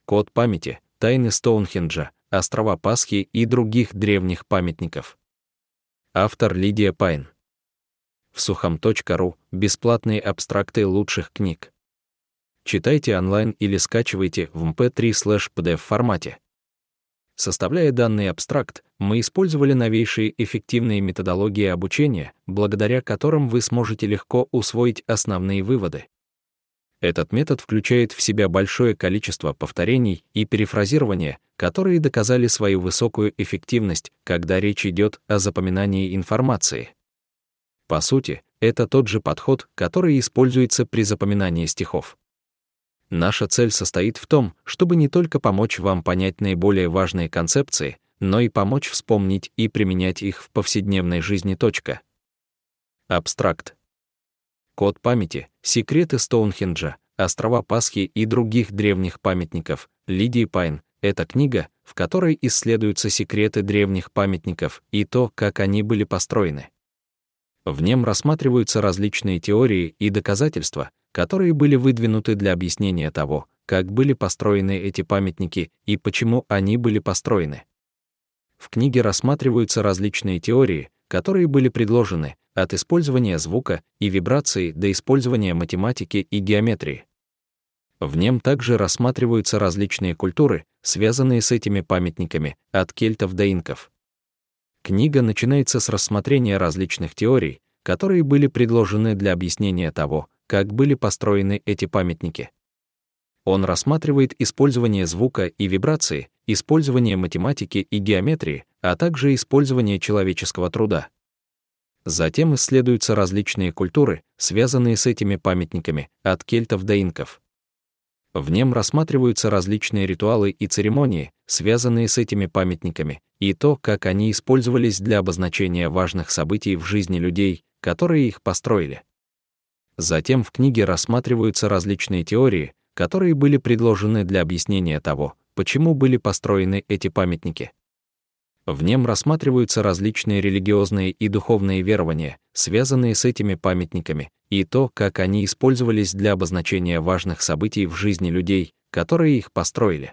Код памяти, тайны Стоунхенджа, острова Пасхи и других древних памятников. Автор Лидия Пайн. В сухом.ру бесплатные абстракты лучших книг. Читайте онлайн или скачивайте в mp3/pdf формате. Составляя данный абстракт, мы использовали новейшие эффективные методологии обучения, благодаря которым вы сможете легко усвоить основные выводы. Этот метод включает в себя большое количество повторений и перефразирования, которые доказали свою высокую эффективность, когда речь идет о запоминании информации. По сути, это тот же подход, который используется при запоминании стихов. Наша цель состоит в том, чтобы не только помочь вам понять наиболее важные концепции, но и помочь вспомнить и применять их в повседневной жизни. Абстракт. Код памяти, секреты Стоунхенджа, острова Пасхи и других древних памятников. Лидии Пайн — это книга, в которой исследуются секреты древних памятников и то, как они были построены. В нем рассматриваются различные теории и доказательства, которые были выдвинуты для объяснения того, как были построены эти памятники и почему они были построены. В книге рассматриваются различные теории, которые были предложены, от использования звука и вибрации до использования математики и геометрии. В нем также рассматриваются различные культуры, связанные с этими памятниками, от кельтов до инков. Книга начинается с рассмотрения различных теорий, которые были предложены для объяснения того, как были построены эти памятники. Он рассматривает использование звука и вибрации, использование математики и геометрии, а также использование человеческого труда. Затем исследуются различные культуры, связанные с этими памятниками, от кельтов до инков. В нем рассматриваются различные ритуалы и церемонии, связанные с этими памятниками, и то, как они использовались для обозначения важных событий в жизни людей, которые их построили. Затем в книге рассматриваются различные теории, которые были предложены для объяснения того, почему были построены эти памятники. В нем рассматриваются различные религиозные и духовные верования, связанные с этими памятниками, и то, как они использовались для обозначения важных событий в жизни людей, которые их построили.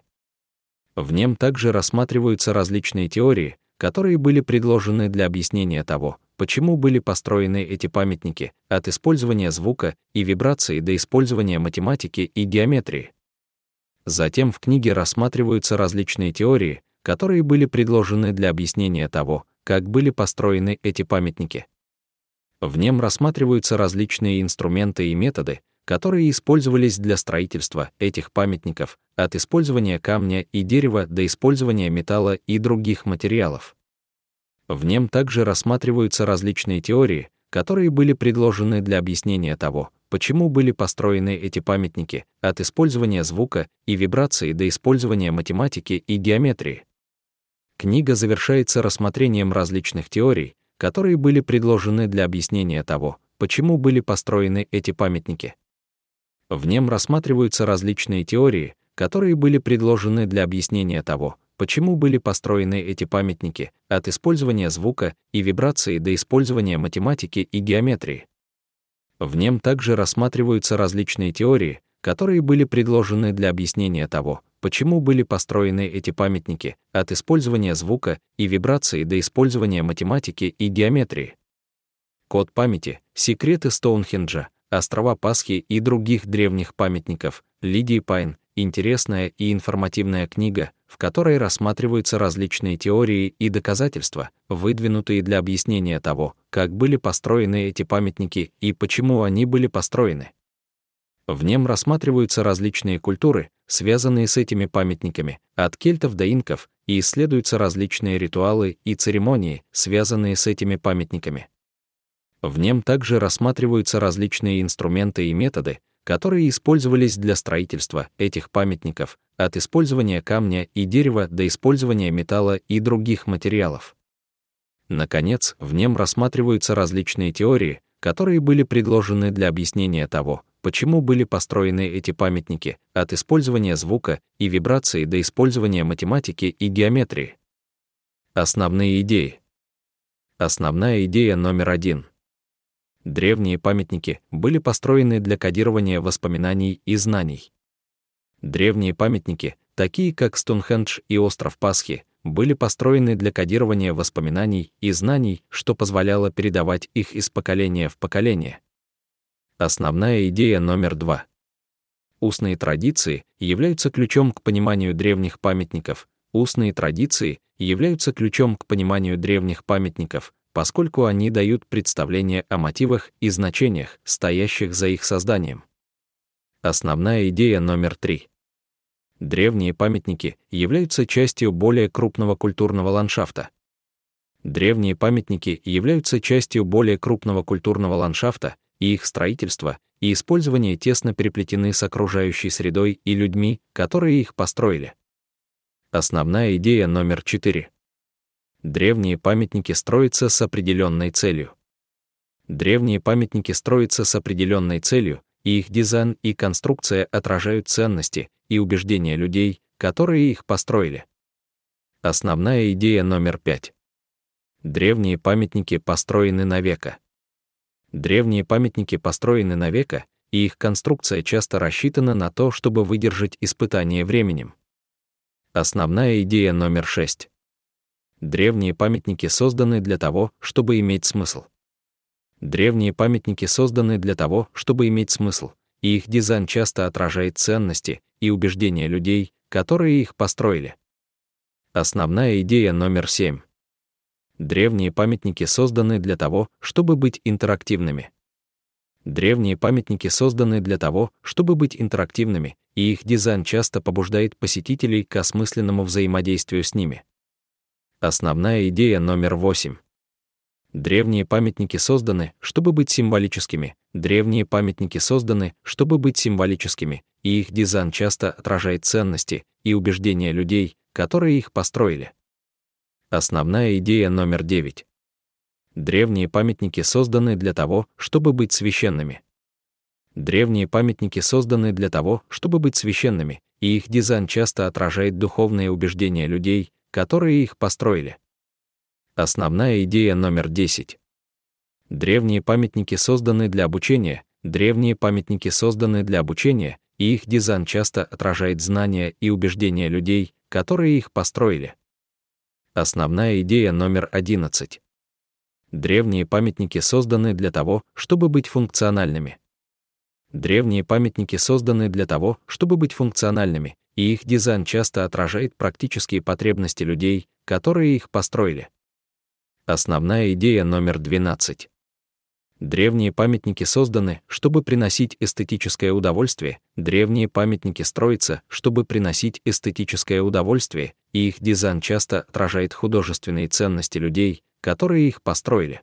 В нем также рассматриваются различные теории, которые были предложены для объяснения того, почему были построены эти памятники, от использования звука и вибрации до использования математики и геометрии. Затем в книге рассматриваются различные теории, которые были предложены для объяснения того, как были построены эти памятники. В нем рассматриваются различные инструменты и методы, которые использовались для строительства этих памятников, от использования камня и дерева до использования металла и других материалов. В нем также рассматриваются различные теории, которые были предложены для объяснения того, почему были построены эти памятники, от использования звука и вибрации до использования математики и геометрии. Книга завершается рассмотрением различных теорий, которые были предложены для объяснения того, почему были построены эти памятники. В нем рассматриваются различные теории, которые были предложены для объяснения того, почему были построены эти памятники, от использования звука и вибрации до использования математики и геометрии. В нем также рассматриваются различные теории, которые были предложены для объяснения того, почему были построены эти памятники, от использования звука и вибрации до использования математики и геометрии. Код памяти, секреты Стоунхенджа, острова Пасхи и других древних памятников. Лидии Пайн — интересная и информативная книга, в которой рассматриваются различные теории и доказательства, выдвинутые для объяснения того, как были построены эти памятники и почему они были построены. В нем рассматриваются различные культуры, связанные с этими памятниками, от кельтов до инков, и исследуются различные ритуалы и церемонии, связанные с этими памятниками. В нем также рассматриваются различные инструменты и методы, которые использовались для строительства этих памятников, от использования камня и дерева до использования металла и других материалов. Наконец, в нем рассматриваются различные теории, которые были предложены для объяснения того, почему были построены эти памятники, от использования звука и вибрации до использования математики и геометрии. Основные идеи. Основная идея номер 1. Древние памятники были построены для кодирования воспоминаний и знаний. Древние памятники такие как Стоунхендж и остров Пасхи, были построены для кодирования воспоминаний и знаний, что позволяло передавать их из поколения в поколение. Основная идея номер 2. Устные традиции являются ключом к пониманию древних памятников. Устные традиции являются ключом к пониманию древних памятников, поскольку они дают представление о мотивах и значениях, стоящих за их созданием. Основная идея номер 3. Древние памятники являются частью более крупного культурного ландшафта. Древние памятники являются частью более крупного культурного ландшафта, и их строительство и использование тесно переплетены с окружающей средой и людьми, которые их построили. Основная идея номер 4. Древние памятники строятся с определенной целью. Древние памятники строятся с определенной целью, и их дизайн и конструкция отражают ценности и убеждения людей, которые их построили. Основная идея номер 5. Древние памятники построены на века. Древние памятники построены на века, и их конструкция часто рассчитана на то, чтобы выдержать испытание временем. Основная идея номер 6. Древние памятники созданы для того, чтобы иметь смысл. Древние памятники созданы для того, чтобы иметь смысл, и их дизайн часто отражает ценности и убеждения людей, которые их построили. Основная идея номер 7. Древние памятники созданы для того, чтобы быть интерактивными. Древние памятники созданы для того, чтобы быть интерактивными, и их дизайн часто побуждает посетителей к осмысленному взаимодействию с ними. Основная идея номер 8. Древние памятники созданы, чтобы быть символическими. Древние памятники созданы, чтобы быть символическими, и их дизайн часто отражает ценности и убеждения людей, которые их построили. Основная идея номер 9. Древние памятники созданы для того, чтобы быть священными. Древние памятники созданы для того, чтобы быть священными, и их дизайн часто отражает духовные убеждения людей, которые их построили. Основная идея номер 10. Древние памятники созданы для обучения. Древние памятники созданы для обучения, и их дизайн часто отражает знания и убеждения людей, которые их построили. Основная идея номер 11. Древние памятники созданы для того, чтобы быть функциональными. Древние памятники созданы для того, чтобы быть функциональными, и их дизайн часто отражает практические потребности людей, которые их построили. Основная идея номер 12. Древние памятники созданы, чтобы приносить эстетическое удовольствие. Древние памятники строятся, чтобы приносить эстетическое удовольствие, и их дизайн часто отражает художественные ценности людей, которые их построили.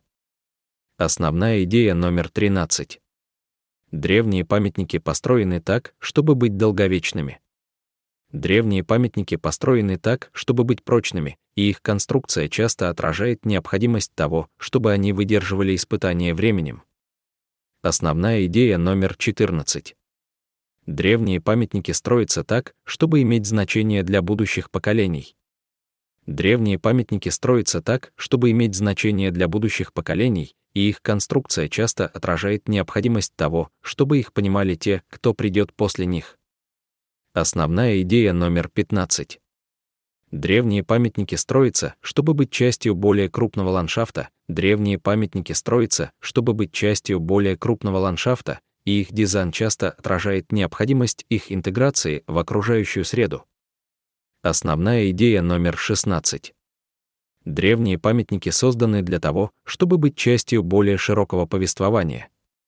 Основная идея номер 13. Древние памятники построены так, чтобы быть долговечными. Древние памятники построены так, чтобы быть прочными, и их конструкция часто отражает необходимость того, чтобы они выдерживали испытания временем. Основная идея номер 14. Древние памятники строятся так, чтобы иметь значение для будущих поколений. Древние памятники строятся так, чтобы иметь значение для будущих поколений, и их конструкция часто отражает необходимость того, чтобы их понимали те, кто придет после них. Основная идея номер 15. Древние памятники строятся, чтобы быть частью более крупного ландшафта. Древние памятники строятся, чтобы быть частью более крупного ландшафта, и их дизайн часто отражает необходимость их интеграции в окружающую среду. Основная идея номер 16. Древние памятники созданы для того, чтобы быть частью более широкого повествования.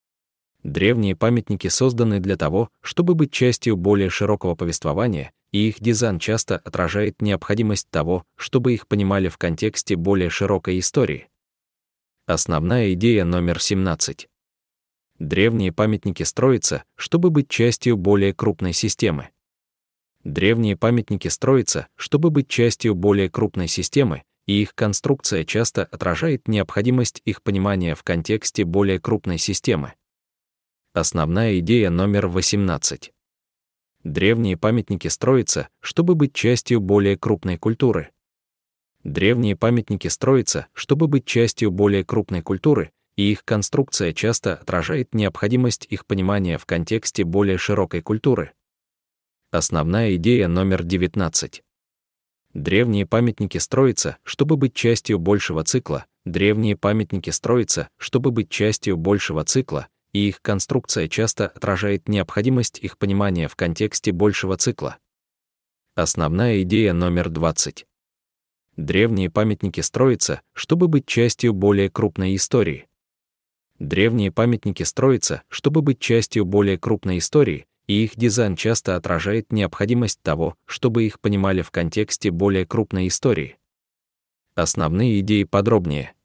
Древние памятники созданы для того, чтобы быть частью более широкого повествования, и их дизайн часто отражает необходимость того, чтобы их понимали в контексте более широкой истории. Основная идея номер 17. Древние памятники строятся, чтобы быть частью более крупной системы. Древние памятники строятся, чтобы быть частью более крупной системы, и их конструкция часто отражает необходимость их понимания в контексте более крупной системы. Основная идея номер 18. Древние памятники строятся, чтобы быть частью более крупной культуры. Древние памятники строятся, чтобы быть частью более крупной культуры, и их конструкция часто отражает необходимость их понимания в контексте более широкой культуры. Основная идея номер 19. Древние памятники строятся, чтобы быть частью большего цикла. Древние памятники строятся, чтобы быть частью большего цикла, и их конструкция часто отражает необходимость их понимания в контексте большего цикла. Основная идея номер 20. Древние памятники строятся, чтобы быть частью более крупной истории. Древние памятники строятся, чтобы быть частью более крупной истории, и их дизайн часто отражает необходимость того, чтобы их понимали в контексте более крупной истории. Основные идеи подробнее.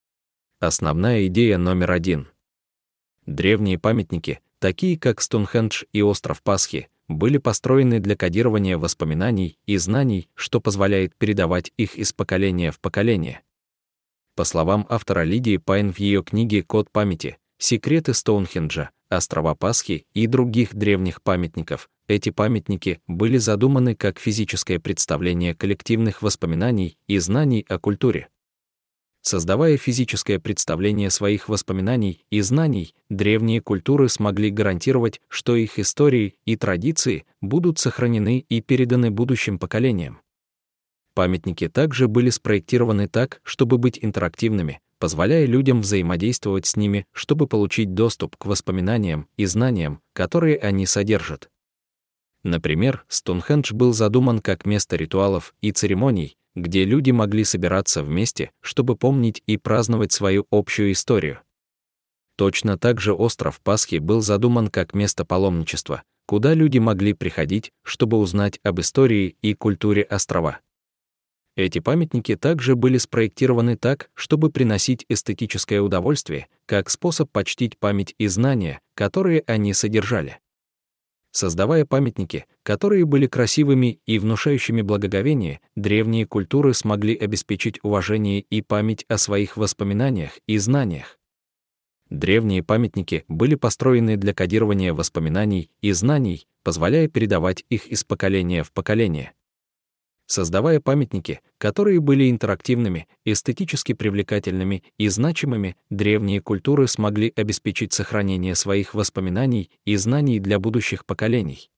Основная идея номер 1. Древние памятники, такие как Стоунхендж и остров Пасхи, были построены для кодирования воспоминаний и знаний, что позволяет передавать их из поколения в поколение. По словам автора Лидии Пайн в ее книге «Код памяти. Секреты Стоунхенджа, острова Пасхи и других древних памятников», эти памятники были задуманы как физическое представление коллективных воспоминаний и знаний о культуре. Создавая физическое представление своих воспоминаний и знаний, древние культуры смогли гарантировать, что их истории и традиции будут сохранены и переданы будущим поколениям. Памятники также были спроектированы так, чтобы быть интерактивными, позволяя людям взаимодействовать с ними, чтобы получить доступ к воспоминаниям и знаниям, которые они содержат. Например, Стоунхендж был задуман как место ритуалов и церемоний, где люди могли собираться вместе, чтобы помнить и праздновать свою общую историю. Точно так же остров Пасхи был задуман как место паломничества, куда люди могли приходить, чтобы узнать об истории и культуре острова. Эти памятники также были спроектированы так, чтобы приносить эстетическое удовольствие, как способ почтить память и знания, которые они содержали. Создавая памятники, которые были красивыми и внушающими благоговение, древние культуры смогли обеспечить уважение и память о своих воспоминаниях и знаниях. Древние памятники были построены для кодирования воспоминаний и знаний, позволяя передавать их из поколения в поколение. Создавая памятники, которые были интерактивными, эстетически привлекательными и значимыми, древние культуры смогли обеспечить сохранение своих воспоминаний и знаний для будущих поколений.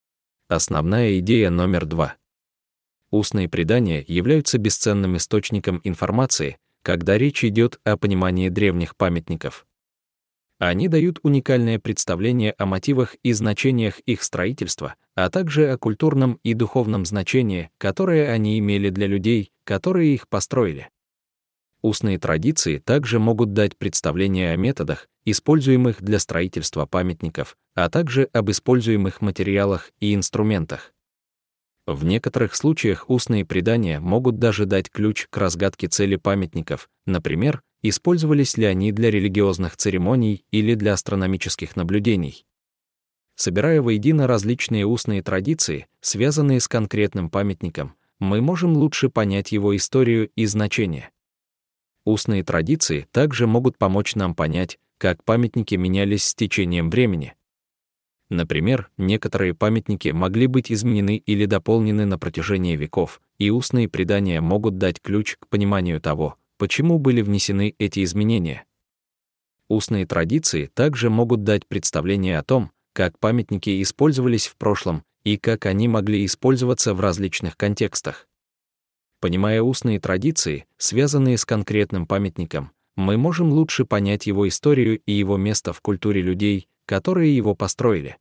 Основная идея номер 2. Устные предания являются бесценным источником информации, когда речь идет о понимании древних памятников. Они дают уникальное представление о мотивах и значениях их строительства, а также о культурном и духовном значении, которое они имели для людей, которые их построили. Устные традиции также могут дать представление о методах, используемых для строительства памятников, а также об используемых материалах и инструментах. В некоторых случаях устные предания могут даже дать ключ к разгадке цели памятников, например, использовались ли они для религиозных церемоний или для астрономических наблюдений. Собирая воедино различные устные традиции, связанные с конкретным памятником, мы можем лучше понять его историю и значение. Устные традиции также могут помочь нам понять, как памятники менялись с течением времени. Например, некоторые памятники могли быть изменены или дополнены на протяжении веков, и устные предания могут дать ключ к пониманию того, почему были внесены эти изменения. Устные традиции также могут дать представление о том, как памятники использовались в прошлом и как они могли использоваться в различных контекстах. Понимая устные традиции, связанные с конкретным памятником, мы можем лучше понять его историю и его место в культуре людей, которые его построили.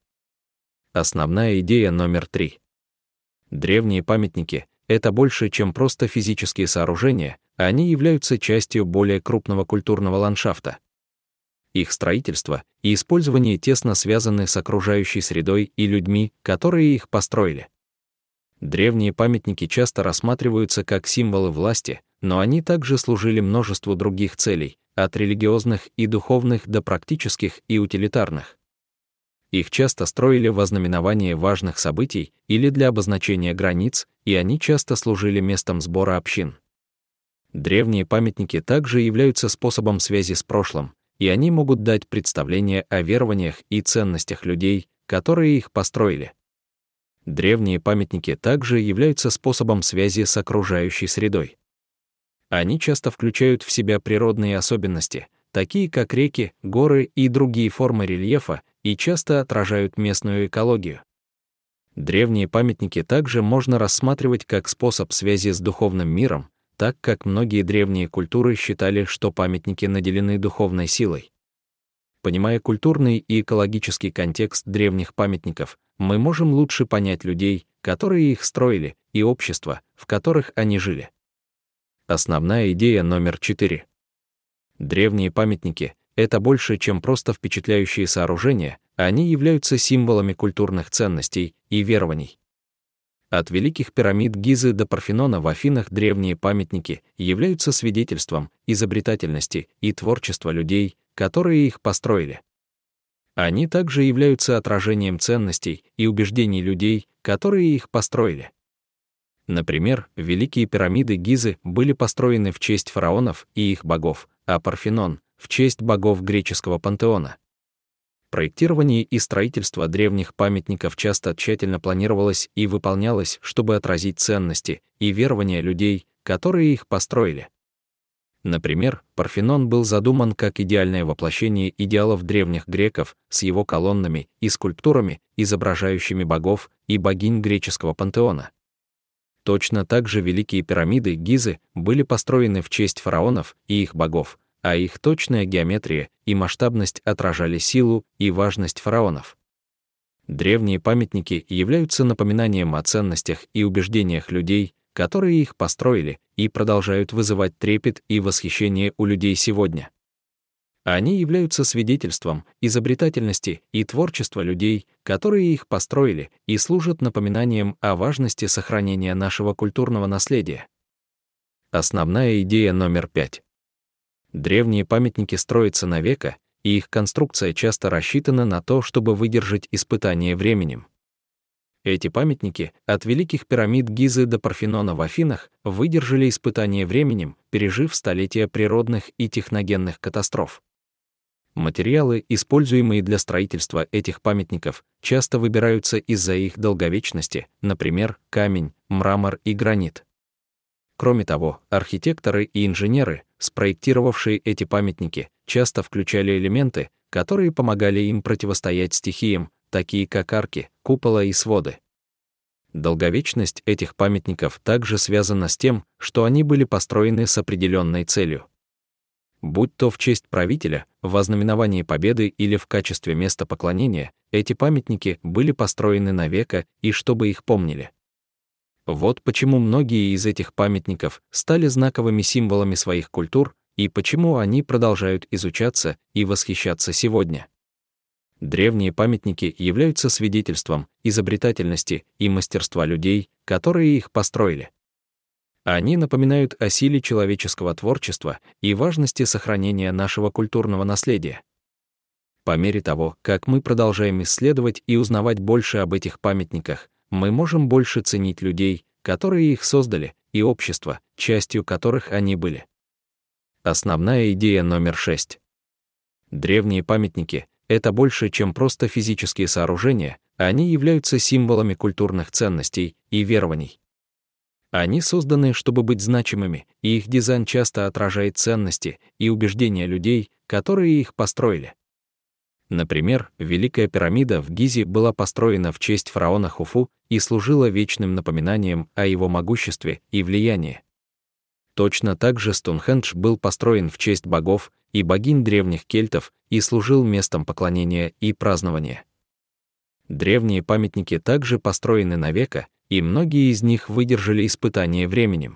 Основная идея номер 3. Древние памятники — это больше, чем просто физические сооружения, они являются частью более крупного культурного ландшафта. Их строительство и использование тесно связаны с окружающей средой и людьми, которые их построили. Древние памятники часто рассматриваются как символы власти, но они также служили множеству других целей, от религиозных и духовных до практических и утилитарных. Их часто строили во знаменование важных событий или для обозначения границ, и они часто служили местом сбора общин. Древние памятники также являются способом связи с прошлым, и они могут дать представление о верованиях и ценностях людей, которые их построили. Древние памятники также являются способом связи с окружающей средой. Они часто включают в себя природные особенности, такие как реки, горы и другие формы рельефа, и часто отражают местную экологию. Древние памятники также можно рассматривать как способ связи с духовным миром, так как многие древние культуры считали, что памятники наделены духовной силой. Понимая культурный и экологический контекст древних памятников, мы можем лучше понять людей, которые их строили, и общества, в которых они жили. Основная идея номер 4. Древние памятники — это больше, чем просто впечатляющие сооружения, они являются символами культурных ценностей и верований. От великих пирамид Гизы до Парфенона в Афинах древние памятники являются свидетельством изобретательности и творчества людей, которые их построили. Они также являются отражением ценностей и убеждений людей, которые их построили. Например, великие пирамиды Гизы были построены в честь фараонов и их богов, а Парфенон — в честь богов греческого пантеона. Проектирование и строительство древних памятников часто тщательно планировалось и выполнялось, чтобы отразить ценности и верования людей, которые их построили. Например, Парфенон был задуман как идеальное воплощение идеалов древних греков с его колоннами и скульптурами, изображающими богов и богинь греческого пантеона. Точно так же великие пирамиды Гизы были построены в честь фараонов и их богов, а их точная геометрия и масштабность отражали силу и важность фараонов. Древние памятники являются напоминанием о ценностях и убеждениях людей, которые их построили, и продолжают вызывать трепет и восхищение у людей сегодня. Они являются свидетельством изобретательности и творчества людей, которые их построили, и служат напоминанием о важности сохранения нашего культурного наследия. Основная идея номер 5. Древние памятники строятся на века, и их конструкция часто рассчитана на то, чтобы выдержать испытание временем. Эти памятники, от великих пирамид Гизы до Парфенона в Афинах, выдержали испытание временем, пережив столетия природных и техногенных катастроф. Материалы, используемые для строительства этих памятников, часто выбираются из-за их долговечности, например, камень, мрамор и гранит. Кроме того, архитекторы и инженеры, спроектировавшие эти памятники, часто включали элементы, которые помогали им противостоять стихиям, такие как арки, купола и своды. Долговечность этих памятников также связана с тем, что они были построены с определенной целью. Будь то в честь правителя, в ознаменовании победы или в качестве места поклонения, эти памятники были построены на века и чтобы их помнили. Вот почему многие из этих памятников стали знаковыми символами своих культур и почему они продолжают изучаться и восхищаться сегодня. Древние памятники являются свидетельством изобретательности и мастерства людей, которые их построили. Они напоминают о силе человеческого творчества и важности сохранения нашего культурного наследия. По мере того, как мы продолжаем исследовать и узнавать больше об этих памятниках, мы можем больше ценить людей, которые их создали, и общества, частью которых они были. Основная идея номер 6. Древние памятники — это больше, чем просто физические сооружения, они являются символами культурных ценностей и верований. Они созданы, чтобы быть значимыми, и их дизайн часто отражает ценности и убеждения людей, которые их построили. Например, Великая пирамида в Гизе была построена в честь фараона Хуфу и служила вечным напоминанием о его могуществе и влиянии. Точно так же Стоунхендж был построен в честь богов и богинь древних кельтов и служил местом поклонения и празднования. Древние памятники также построены на века, и многие из них выдержали испытание временем.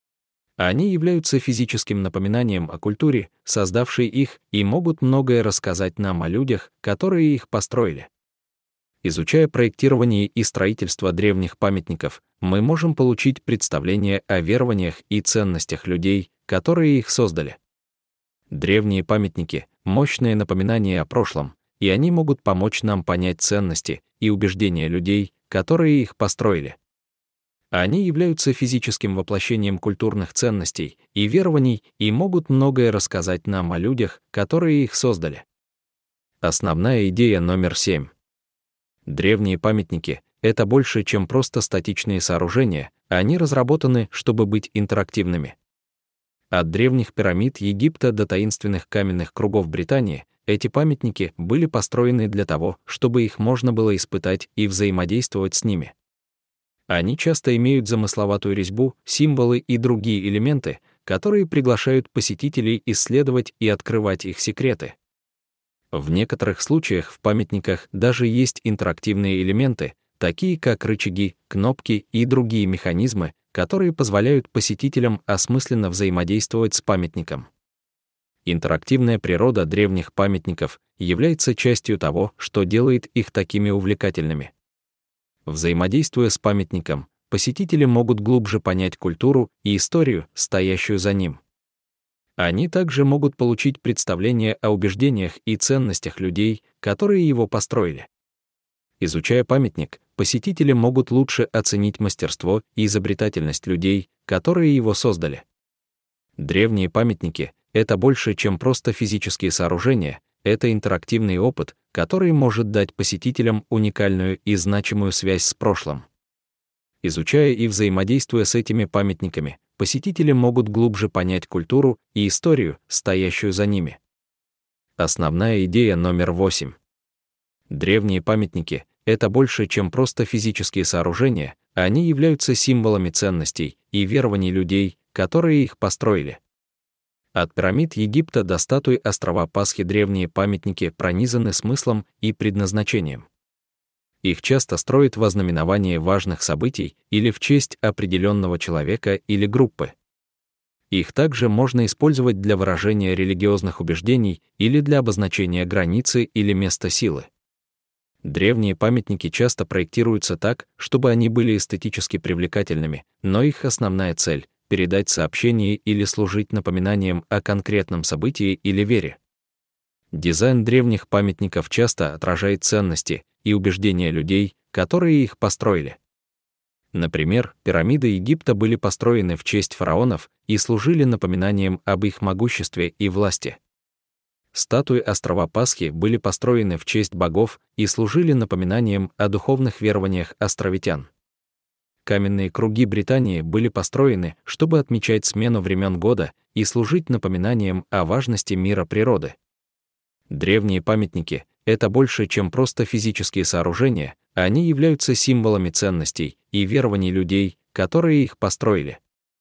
Они являются физическим напоминанием о культуре, создавшей их, и могут многое рассказать нам о людях, которые их построили. Изучая проектирование и строительство древних памятников, мы можем получить представление о верованиях и ценностях людей, которые их создали. Древние памятники — мощное напоминание о прошлом, и они могут помочь нам понять ценности и убеждения людей, которые их построили. Они являются физическим воплощением культурных ценностей и верований и могут многое рассказать нам о людях, которые их создали. Основная идея номер 7. Древние памятники — это больше, чем просто статичные сооружения, они разработаны, чтобы быть интерактивными. От древних пирамид Египта до таинственных каменных кругов Британии эти памятники были построены для того, чтобы их можно было испытать и взаимодействовать с ними. Они часто имеют замысловатую резьбу, символы и другие элементы, которые приглашают посетителей исследовать и открывать их секреты. В некоторых случаях в памятниках даже есть интерактивные элементы, такие как рычаги, кнопки и другие механизмы, которые позволяют посетителям осмысленно взаимодействовать с памятником. Интерактивная природа древних памятников является частью того, что делает их такими увлекательными. Взаимодействуя с памятником, посетители могут глубже понять культуру и историю, стоящую за ним. Они также могут получить представление о убеждениях и ценностях людей, которые его построили. Изучая памятник, посетители могут лучше оценить мастерство и изобретательность людей, которые его создали. Древние памятники — это больше, чем просто физические сооружения, это интерактивный опыт, который может дать посетителям уникальную и значимую связь с прошлым. Изучая и взаимодействуя с этими памятниками, посетители могут глубже понять культуру и историю, стоящую за ними. Основная идея номер 8. Древние памятники — это больше, чем просто физические сооружения, они являются символами ценностей и верований людей, которые их построили. От пирамид Египта до статуи острова Пасхи древние памятники пронизаны смыслом и предназначением. Их часто строят во знаменование важных событий или в честь определенного человека или группы. Их также можно использовать для выражения религиозных убеждений или для обозначения границы или места силы. Древние памятники часто проектируются так, чтобы они были эстетически привлекательными, но их основная цель — передать сообщение или служить напоминанием о конкретном событии или вере. Дизайн древних памятников часто отражает ценности и убеждения людей, которые их построили. Например, пирамиды Египта были построены в честь фараонов и служили напоминанием об их могуществе и власти. Статуи острова Пасхи были построены в честь богов и служили напоминанием о духовных верованиях островитян. Каменные круги Британии были построены, чтобы отмечать смену времен года и служить напоминанием о важности мира природы. Древние памятники — это больше, чем просто физические сооружения, они являются символами ценностей и верований людей, которые их построили.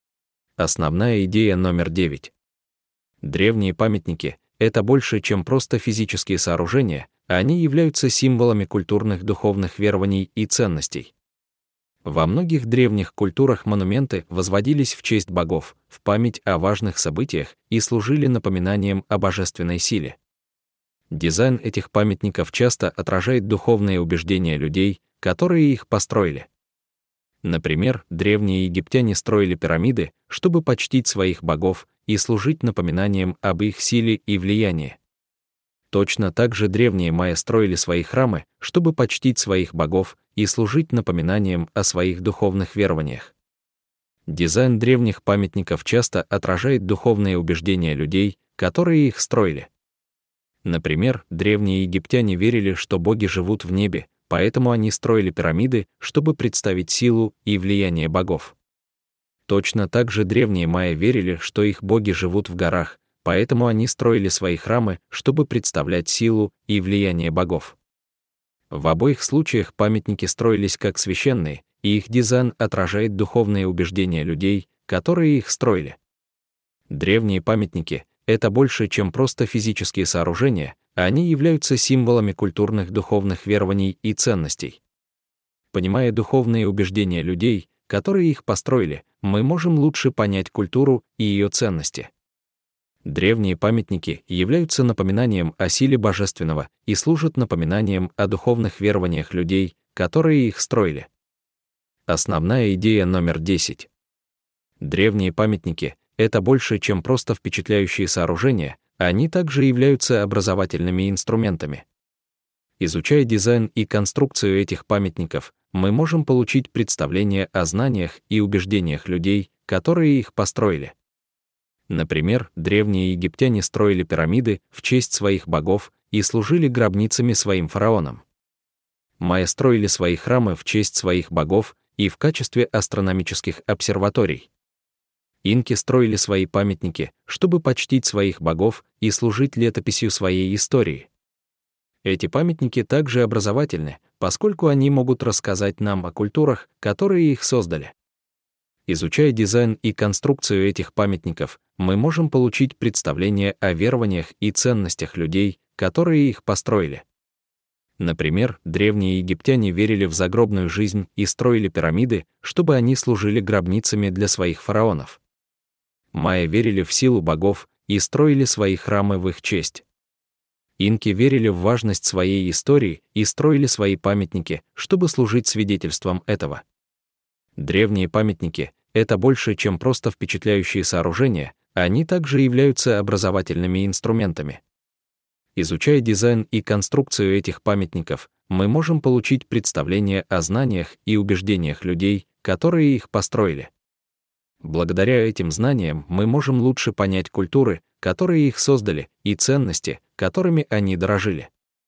Основная идея номер 9. Древние памятники — это больше, чем просто физические сооружения, они являются символами культурных духовных верований и ценностей. Во многих древних культурах монументы возводились в честь богов, в память о важных событиях и служили напоминанием о божественной силе. Дизайн этих памятников часто отражает духовные убеждения людей, которые их построили. Например, древние египтяне строили пирамиды, чтобы почтить своих богов и служить напоминанием об их силе и влиянии. Точно так же древние майя строили свои храмы, чтобы почтить своих богов и служить напоминанием о своих духовных верованиях. Дизайн древних памятников часто отражает духовные убеждения людей, которые их строили. Например, древние египтяне верили, что боги живут в небе, поэтому они строили пирамиды, чтобы представить силу и влияние богов. Точно так же древние майя верили, что их боги живут в горах, поэтому они строили свои храмы, чтобы представлять силу и влияние богов. В обоих случаях памятники строились как священные, и их дизайн отражает духовные убеждения людей, которые их строили. Древние памятники — это больше, чем просто физические сооружения, они являются символами культурных духовных верований и ценностей. Понимая духовные убеждения людей, которые их построили, мы можем лучше понять культуру и ее ценности. Древние памятники являются напоминанием о силе божественного и служат напоминанием о духовных верованиях людей, которые их строили. Основная идея номер 10. Древние памятники — это больше, чем просто впечатляющие сооружения, они также являются образовательными инструментами. Изучая дизайн и конструкцию этих памятников, мы можем получить представление о знаниях и убеждениях людей, которые их построили. Например, древние египтяне строили пирамиды в честь своих богов и служили гробницами своим фараонам. Майя строили свои храмы в честь своих богов и в качестве астрономических обсерваторий. Инки строили свои памятники, чтобы почтить своих богов и служить летописью своей истории. Эти памятники также образовательны, поскольку они могут рассказать нам о культурах, которые их создали. Изучая дизайн и конструкцию этих памятников, мы можем получить представление о верованиях и ценностях людей, которые их построили. Например, древние египтяне верили в загробную жизнь и строили пирамиды, чтобы они служили гробницами для своих фараонов. Майя верили в силу богов и строили свои храмы в их честь. Инки верили в важность своей истории и строили свои памятники, чтобы служить свидетельством этого. Древние памятники — это больше, чем просто впечатляющие сооружения, они также являются образовательными инструментами. Изучая дизайн и конструкцию этих памятников, мы можем получить представление о знаниях и убеждениях людей, которые их построили. Благодаря этим знаниям мы можем лучше понять культуры, которые их создали, и ценности, которыми они дорожили.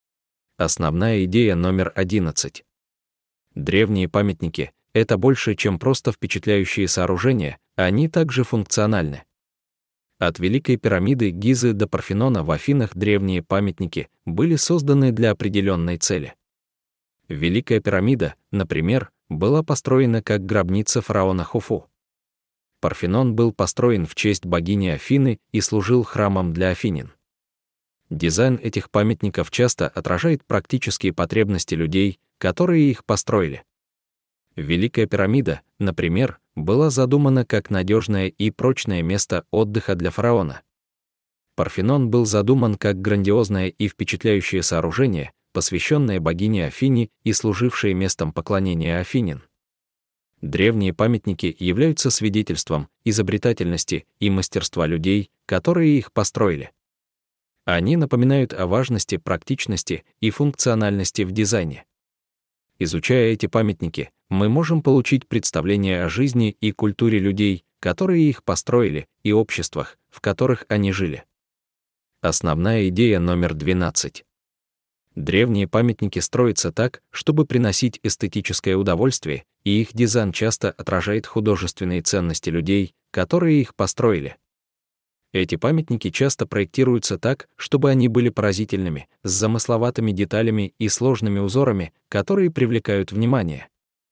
Основная идея номер 11. Древние памятники — это больше, чем просто впечатляющие сооружения, они также функциональны. От Великой пирамиды Гизы до Парфенона в Афинах древние памятники были созданы для определенной цели. Великая пирамида, например, была построена как гробница фараона Хуфу. Парфенон был построен в честь богини Афины и служил храмом для афинян. Дизайн этих памятников часто отражает практические потребности людей, которые их построили. Великая пирамида, например, была задумана как надежное и прочное место отдыха для фараона. Парфенон был задуман как грандиозное и впечатляющее сооружение, посвященное богине Афине и служившее местом поклонения афинян. Древние памятники являются свидетельством изобретательности и мастерства людей, которые их построили. Они напоминают о важности практичности и функциональности в дизайне. Изучая эти памятники, мы можем получить представление о жизни и культуре людей, которые их построили, и обществах, в которых они жили. Основная идея номер 12. Древние памятники строятся так, чтобы приносить эстетическое удовольствие, и их дизайн часто отражает художественные ценности людей, которые их построили. Эти памятники часто проектируются так, чтобы они были поразительными, с замысловатыми деталями и сложными узорами, которые привлекают внимание.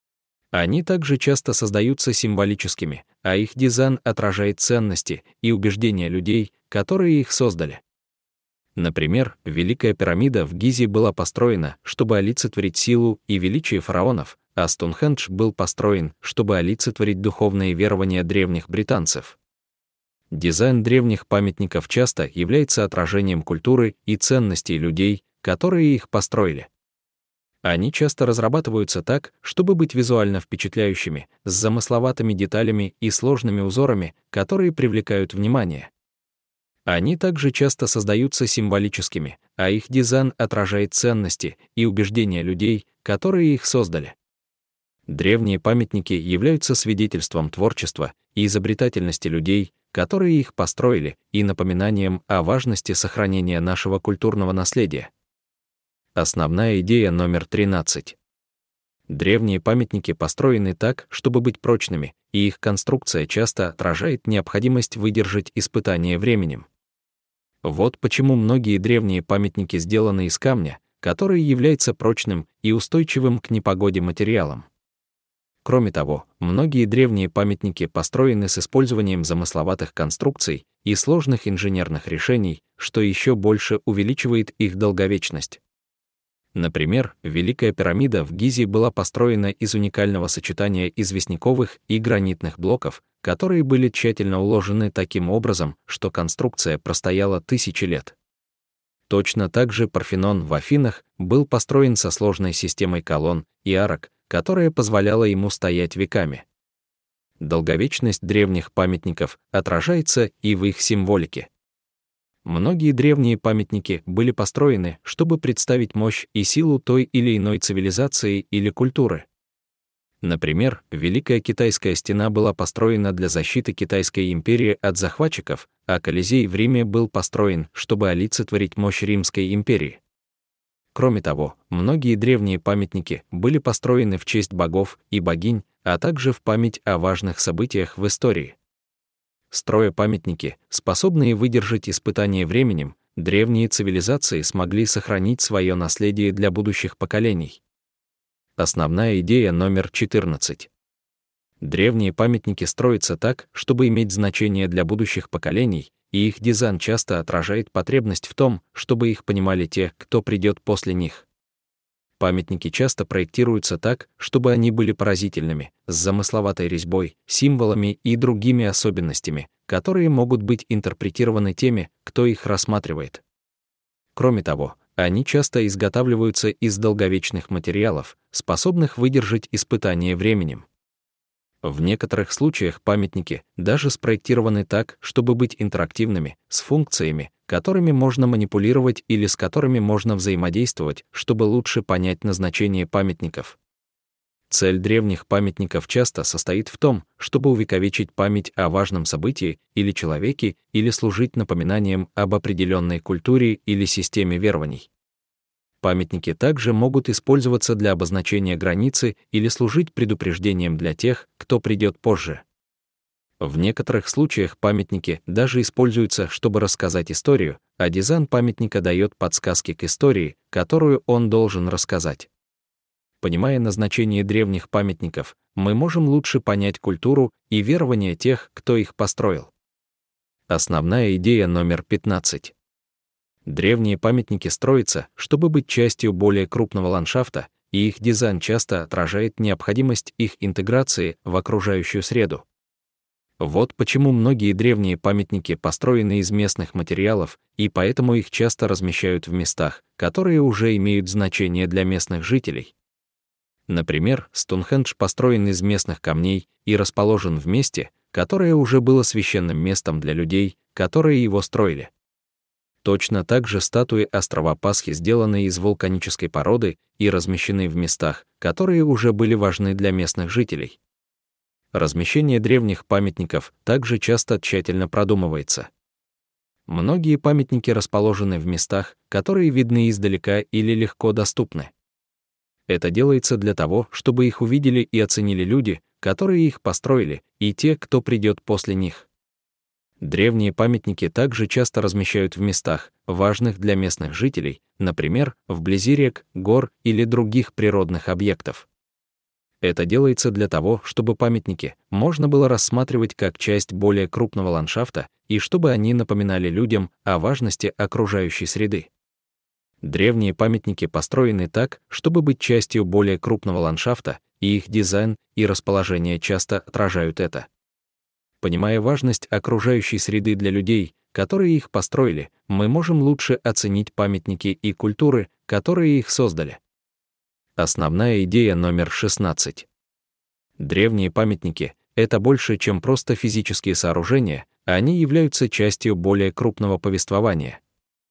Они также часто создаются символическими, а их дизайн отражает ценности и убеждения людей, которые их создали. Например, Великая пирамида в Гизе была построена, чтобы олицетворить силу и величие фараонов, а Стоунхендж был построен, чтобы олицетворить духовные верования древних британцев. Дизайн древних памятников часто является отражением культуры и ценностей людей, которые их построили. Они часто разрабатываются так, чтобы быть визуально впечатляющими, с замысловатыми деталями и сложными узорами, которые привлекают внимание. Они также часто создаются символическими, а их дизайн отражает ценности и убеждения людей, которые их создали. Древние памятники являются свидетельством творчества и изобретательности людей, которые их построили, и напоминанием о важности сохранения нашего культурного наследия. Основная идея номер 13. Древние памятники построены так, чтобы быть прочными, и их конструкция часто отражает необходимость выдержать испытания временем. Вот почему многие древние памятники сделаны из камня, который является прочным и устойчивым к непогоде материалом. Кроме того, многие древние памятники построены с использованием замысловатых конструкций и сложных инженерных решений, что еще больше увеличивает их долговечность. Например, Великая пирамида в Гизе была построена из уникального сочетания известняковых и гранитных блоков, которые были тщательно уложены таким образом, что конструкция простояла тысячи лет. Точно так же Парфенон в Афинах был построен со сложной системой колонн и арок, которая позволяла ему стоять веками. Долговечность древних памятников отражается и в их символике. Многие древние памятники были построены, чтобы представить мощь и силу той или иной цивилизации или культуры. Например, Великая Китайская стена была построена для защиты Китайской империи от захватчиков, а Колизей в Риме был построен, чтобы олицетворить мощь Римской империи. Кроме того, многие древние памятники были построены в честь богов и богинь, а также в память о важных событиях в истории. Строя памятники, способные выдержать испытания временем, древние цивилизации смогли сохранить свое наследие для будущих поколений. Основная идея номер 14. Древние памятники строятся так, чтобы иметь значение для будущих поколений, и их дизайн часто отражает потребность в том, чтобы их понимали те, кто придет после них. Памятники часто проектируются так, чтобы они были поразительными, с замысловатой резьбой, символами и другими особенностями, которые могут быть интерпретированы теми, кто их рассматривает. Кроме того, они часто изготавливаются из долговечных материалов, способных выдержать испытания временем. В некоторых случаях памятники даже спроектированы так, чтобы быть интерактивными, с функциями, которыми можно манипулировать или с которыми можно взаимодействовать, чтобы лучше понять назначение памятников. Цель древних памятников часто состоит в том, чтобы увековечить память о важном событии или человеке или служить напоминанием об определенной культуре или системе верований. Памятники также могут использоваться для обозначения границы или служить предупреждением для тех, кто придет позже. В некоторых случаях памятники даже используются, чтобы рассказать историю, а дизайн памятника дает подсказки к истории, которую он должен рассказать. Понимая назначение древних памятников, мы можем лучше понять культуру и верования тех, кто их построил. Основная идея номер 15. Древние памятники строятся, чтобы быть частью более крупного ландшафта, и их дизайн часто отражает необходимость их интеграции в окружающую среду. Вот почему многие древние памятники построены из местных материалов, и поэтому их часто размещают в местах, которые уже имеют значение для местных жителей. Например, Стоунхендж построен из местных камней и расположен в месте, которое уже было священным местом для людей, которые его строили. Точно так же статуи острова Пасхи сделаны из вулканической породы и размещены в местах, которые уже были важны для местных жителей. Размещение древних памятников также часто тщательно продумывается. Многие памятники расположены в местах, которые видны издалека или легко доступны. Это делается для того, чтобы их увидели и оценили люди, которые их построили, и те, кто придет после них. Древние памятники также часто размещают в местах, важных для местных жителей, например, вблизи рек, гор или других природных объектов. Это делается для того, чтобы памятники можно было рассматривать как часть более крупного ландшафта и чтобы они напоминали людям о важности окружающей среды. Древние памятники построены так, чтобы быть частью более крупного ландшафта, и их дизайн и расположение часто отражают это. Понимая важность окружающей среды для людей, которые их построили, мы можем лучше оценить памятники и культуры, которые их создали. Основная идея номер 16. Древние памятники — это больше, чем просто физические сооружения, они являются частью более крупного повествования.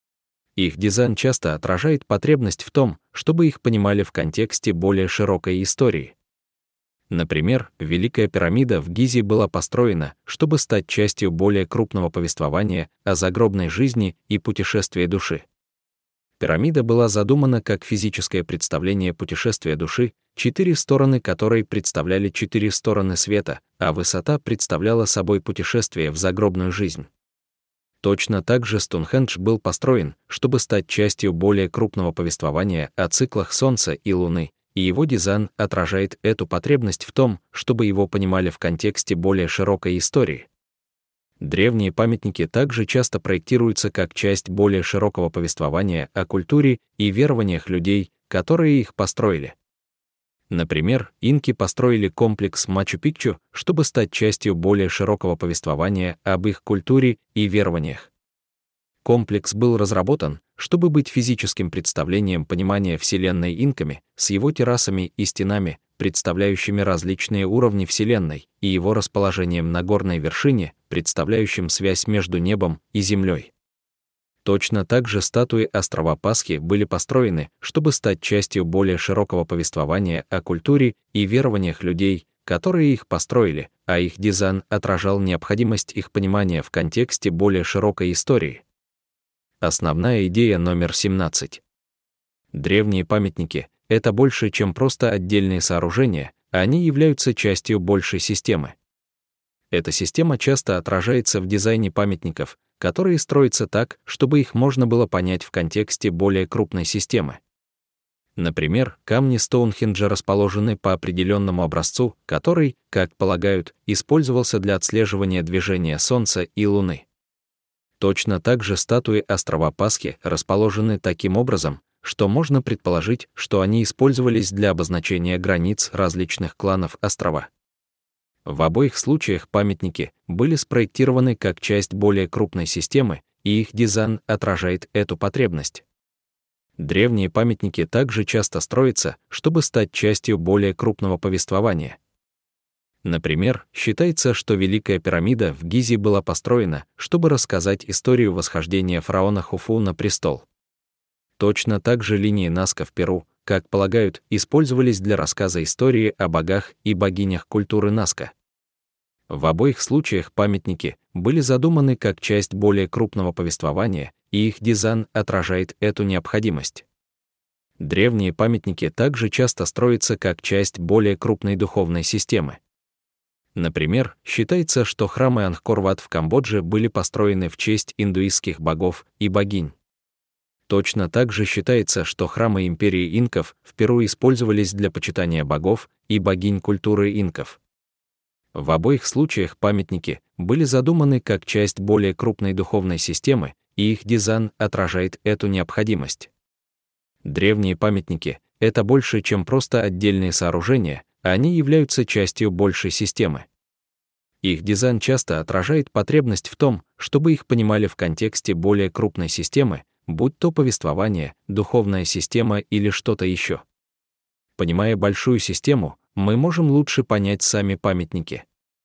Их дизайн часто отражает потребность в том, чтобы их понимали в контексте более широкой истории. Например, Великая пирамида в Гизе была построена, чтобы стать частью более крупного повествования о загробной жизни и путешествии души. Пирамида была задумана как физическое представление путешествия души, 4 стороны которой представляли 4 стороны света, а высота представляла собой путешествие в загробную жизнь. Точно так же Стоунхендж был построен, чтобы стать частью более крупного повествования о циклах Солнца и Луны, и его дизайн отражает эту потребность в том, чтобы его понимали в контексте более широкой истории. Древние памятники также часто проектируются как часть более широкого повествования о культуре и верованиях людей, которые их построили. Например, инки построили комплекс Мачу-Пикчу, чтобы стать частью более широкого повествования об их культуре и верованиях. Комплекс был разработан, чтобы быть физическим представлением понимания Вселенной инками, с его террасами и стенами, представляющими различные уровни Вселенной, и его расположением на горной вершине, представляющим связь между небом и землей. Точно так же статуи острова Пасхи были построены, чтобы стать частью более широкого повествования о культуре и верованиях людей, которые их построили, а их дизайн отражал необходимость их понимания в контексте более широкой истории. Основная идея номер 17. Древние памятники — это больше, чем просто отдельные сооружения, они являются частью большей системы. Эта система часто отражается в дизайне памятников, которые строятся так, чтобы их можно было понять в контексте более крупной системы. Например, камни Стоунхенджа расположены по определенному образцу, который, как полагают, использовался для отслеживания движения Солнца и Луны. Точно так же статуи острова Пасхи расположены таким образом, что можно предположить, что они использовались для обозначения границ различных кланов острова. В обоих случаях памятники были спроектированы как часть более крупной системы, и их дизайн отражает эту потребность. Древние памятники также часто строятся, чтобы стать частью более крупного повествования. Например, считается, что Великая пирамида в Гизе была построена, чтобы рассказать историю восхождения фараона Хуфу на престол. Точно так же линии Наска в Перу, как полагают, использовались для рассказа истории о богах и богинях культуры Наска. В обоих случаях памятники были задуманы как часть более крупного повествования, и их дизайн отражает эту необходимость. Древние памятники также часто строятся как часть более крупной духовной системы. Например, считается, что храмы Ангкор-Ват в Камбодже были построены в честь индуистских богов и богинь. Точно так же считается, что храмы империи инков в Перу использовались для почитания богов и богинь культуры инков. В обоих случаях памятники были задуманы как часть более крупной духовной системы, и их дизайн отражает эту необходимость. Древние памятники — это больше, чем просто отдельные сооружения, они являются частью большей системы. Их дизайн часто отражает потребность в том, чтобы их понимали в контексте более крупной системы, будь то повествование, духовная система или что-то еще. Понимая большую систему, мы можем лучше понять сами памятники.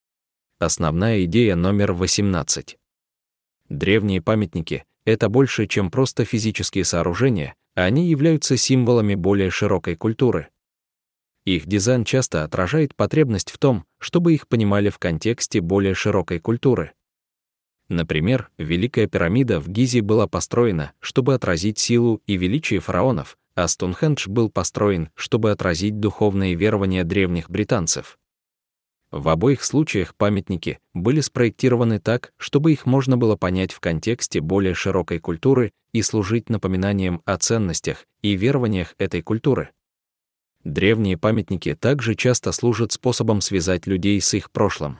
Основная идея номер 18. Древние памятники — это больше, чем просто физические сооружения, они являются символами более широкой культуры. Их дизайн часто отражает потребность в том, чтобы их понимали в контексте более широкой культуры. Например, Великая пирамида в Гизе была построена, чтобы отразить силу и величие фараонов, а Стоунхендж был построен, чтобы отразить духовные верования древних британцев. В обоих случаях памятники были спроектированы так, чтобы их можно было понять в контексте более широкой культуры и служить напоминанием о ценностях и верованиях этой культуры. Древние памятники также часто служат способом связать людей с их прошлым.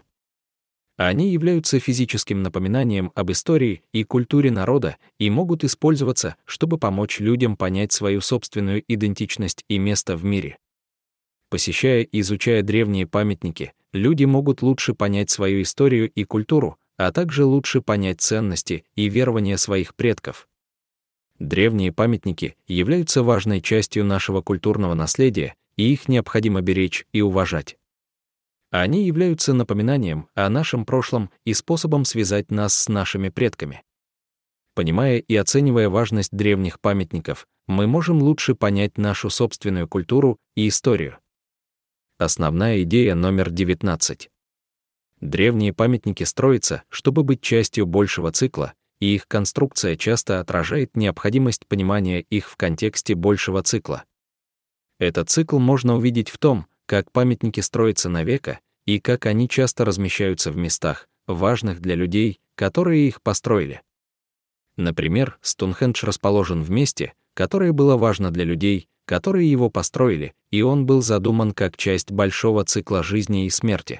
Они являются физическим напоминанием об истории и культуре народа и могут использоваться, чтобы помочь людям понять свою собственную идентичность и место в мире. Посещая и изучая древние памятники, люди могут лучше понять свою историю и культуру, а также лучше понять ценности и верования своих предков. Древние памятники являются важной частью нашего культурного наследия, и их необходимо беречь и уважать. Они являются напоминанием о нашем прошлом и способом связать нас с нашими предками. Понимая и оценивая важность древних памятников, мы можем лучше понять нашу собственную культуру и историю. Основная идея номер 19. Древние памятники строятся, чтобы быть частью большего цикла, и их конструкция часто отражает необходимость понимания их в контексте большего цикла. Этот цикл можно увидеть в том, как памятники строятся на века, и как они часто размещаются в местах, важных для людей, которые их построили. Например, Стоунхендж расположен в месте, которое было важно для людей, которые его построили, и он был задуман как часть большого цикла жизни и смерти.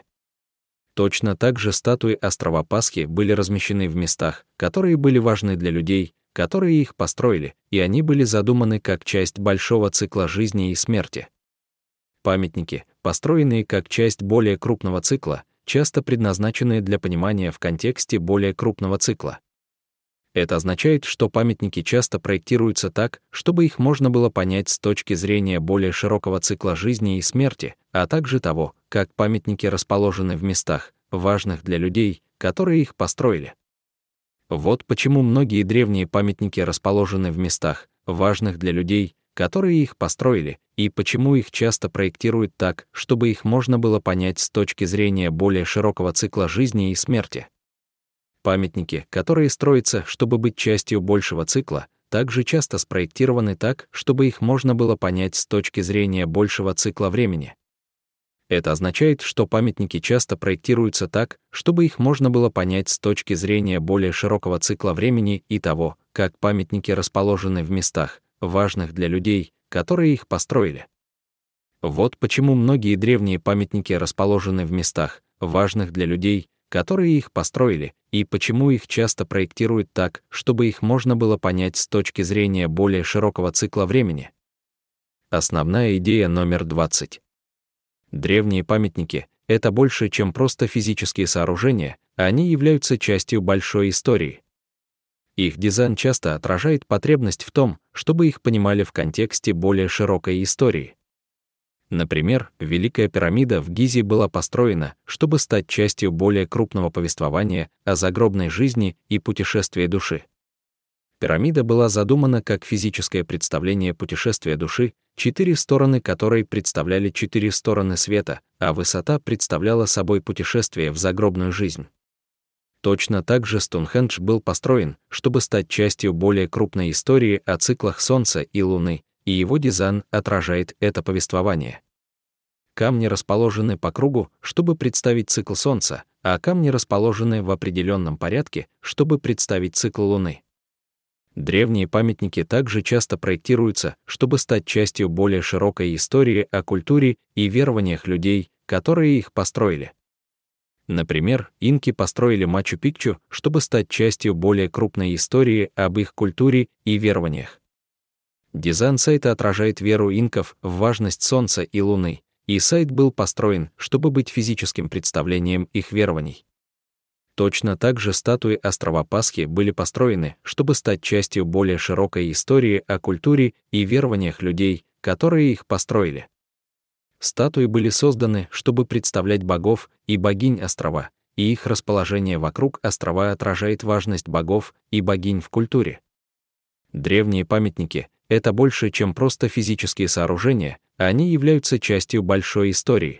Точно так же статуи острова Пасхи были размещены в местах, которые были важны для людей, которые их построили, и они были задуманы как часть большого цикла жизни и смерти. Памятники, построенные как часть более крупного цикла, часто предназначены для понимания в контексте более крупного цикла. Это означает, что памятники часто проектируются так, чтобы их можно было понять с точки зрения более широкого цикла жизни и смерти, а также того, как памятники расположены в местах, важных для людей, которые их построили. Вот почему многие древние памятники расположены в местах, важных для людей, которые их построили, и почему их часто проектируют так, чтобы их можно было понять с точки зрения более широкого цикла жизни и смерти. Памятники, которые строятся, чтобы быть частью большего цикла, также часто спроектированы так, чтобы их можно было понять с точки зрения большего цикла времени. Это означает, что памятники часто проектируются так, чтобы их можно было понять с точки зрения более широкого цикла времени и того, как памятники расположены в местах, важных для людей, которые их построили. Вот почему многие древние памятники расположены в местах, важных для людей, которые их построили, и почему их часто проектируют так, чтобы их можно было понять с точки зрения более широкого цикла времени. Основная идея номер 20. Древние памятники — это больше, чем просто физические сооружения, они являются частью большой истории. Их дизайн часто отражает потребность в том, чтобы их понимали в контексте более широкой истории. Например, Великая пирамида в Гизе была построена, чтобы стать частью более крупного повествования о загробной жизни и путешествии души. Пирамида была задумана как физическое представление путешествия души, 4 стороны которой представляли 4 стороны света, а высота представляла собой путешествие в загробную жизнь. Точно так же Стоунхендж был построен, чтобы стать частью более крупной истории о циклах Солнца и Луны, и его дизайн отражает это повествование. Камни расположены по кругу, чтобы представить цикл Солнца, а камни расположены в определенном порядке, чтобы представить цикл Луны. Древние памятники также часто проектируются, чтобы стать частью более широкой истории о культуре и верованиях людей, которые их построили. Например, инки построили Мачу-Пикчу, чтобы стать частью более крупной истории об их культуре и верованиях. Дизайн сайта отражает веру инков в важность Солнца и Луны, и сайт был построен, чтобы быть физическим представлением их верований. Точно так же статуи острова Пасхи были построены, чтобы стать частью более широкой истории о культуре и верованиях людей, которые их построили. Статуи были созданы, чтобы представлять богов и богинь острова, и их расположение вокруг острова отражает важность богов и богинь в культуре. Древние памятники — это больше, чем просто физические сооружения, они являются частью большой истории.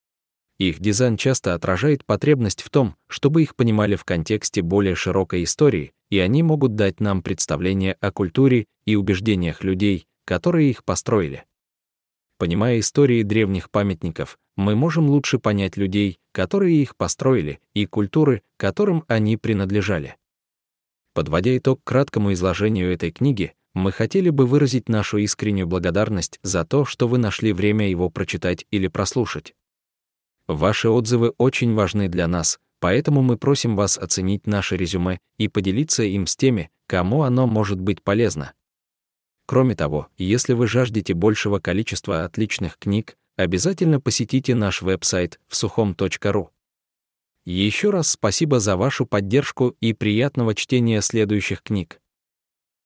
Их дизайн часто отражает потребность в том, чтобы их понимали в контексте более широкой истории, и они могут дать нам представление о культуре и убеждениях людей, которые их построили. Понимая истории древних памятников, мы можем лучше понять людей, которые их построили, и культуры, которым они принадлежали. Подводя итог краткому изложению этой книги, мы хотели бы выразить нашу искреннюю благодарность за то, что вы нашли время его прочитать или прослушать. Ваши отзывы очень важны для нас, поэтому мы просим вас оценить наше резюме и поделиться им с теми, кому оно может быть полезно. Кроме того, если вы жаждете большего количества отличных книг, обязательно посетите наш веб-сайт vsukhom.ru. Еще раз спасибо за вашу поддержку и приятного чтения следующих книг.